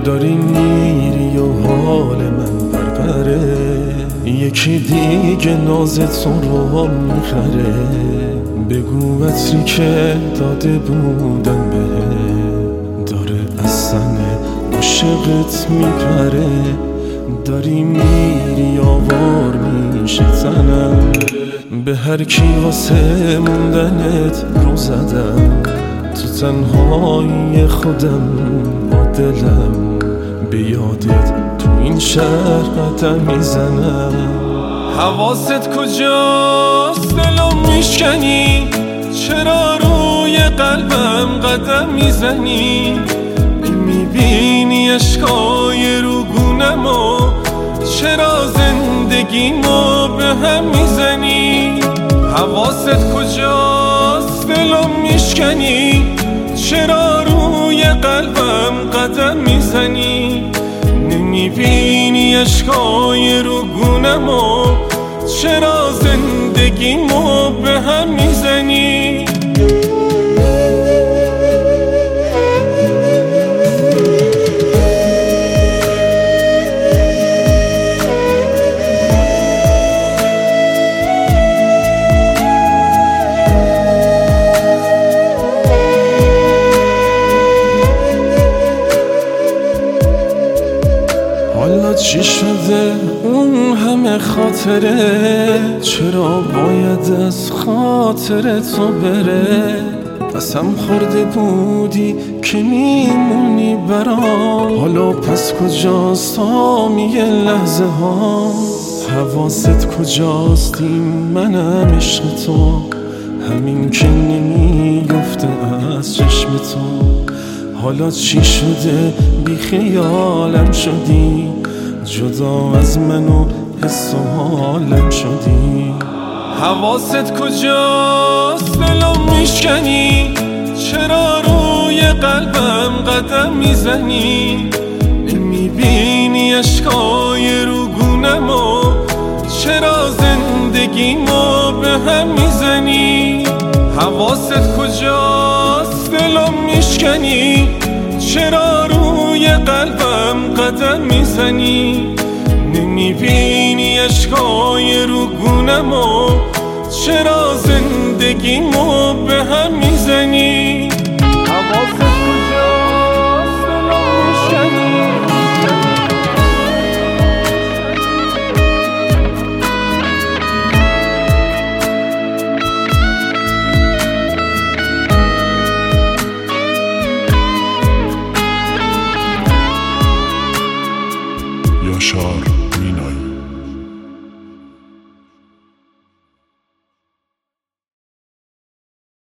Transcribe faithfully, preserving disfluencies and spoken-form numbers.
داری میری و حال من پرپره، یکی دیگه ناز تو رو میخره. بگو عطری که داده بودم بهت داره از سن عاشقت میپره. داری میری آوار میشه تنم، به هر کی واسه موندنت رو زدم. تو تنهایی خودم با دلم به یادت تو این شهر قدم میزنم. حواست کجاست دلم میشکنی، چرا روی قلبم قدم میزنی؟ میبینی اشکای رو گونمو، چرا زندگیمو به هم میزنی؟ حواست کجاست دلم میشکنی، چرا روی قلبم قدم میزنی؟ نمیبینی اشکای رو گونمو، چرا زندگیمو به هم میزنی؟ حالا چی شده اون همه خاطره، چرا باید از خاطر تو بره؟ قسم خورده بودی که میمونی برام، حالا پس کجاست تمامی لحظه ها؟ حواست کجاست این منم عشق تو، همین که نمیفته از چشم تو. حالا چی شده بی خیالم شدی، جدا از من و حس و حالم شدی. حواست کجاست دلم میشکنی، چرا روی قلبم قدم میزنی؟ نمیبینی اشکای رو گونمو، چرا زندگیمو به هم میزنی؟ حواست کجاست دلم میشکنی، چرا روی قلبم قدم میزنی؟ نمیبینی اشکای رو گونمو، چرا زندگیمو به هم میزنی؟ حواست کجاست دلم میشکنی. یاشار مینایی.